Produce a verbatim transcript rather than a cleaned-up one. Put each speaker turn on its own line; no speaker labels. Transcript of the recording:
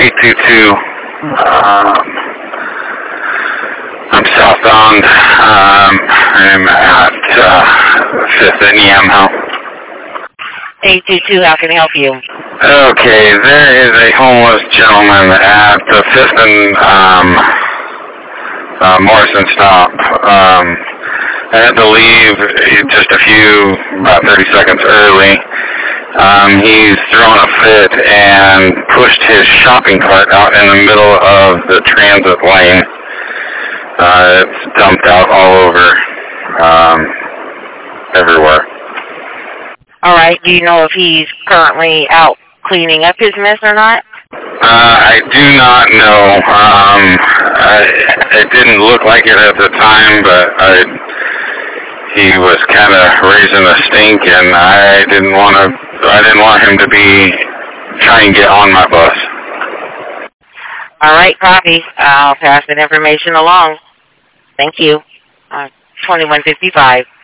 eight two two. Um, I'm southbound. Um, I'm at uh, fifth and Yamhill.
eight two two, how can I help you?
Okay, there is a homeless gentleman at the fifth and um, uh, Morrison stop. Um, I had to leave just a few, about thirty seconds early. Um, he's thrown a fit and pushed his shopping cart out in the middle of the transit lane. Uh, it's dumped out all over, um, everywhere.
All right. Do you know if he's currently out cleaning up his mess or not?
Uh, I do not know. Um, I, it didn't look like it at the time, but I, he was kind of raising a stink, and I didn't want to. I didn't want him to be trying to get on my bus.
All right, copy. I'll pass that information along. Thank you. Uh, twenty-one fifty-five.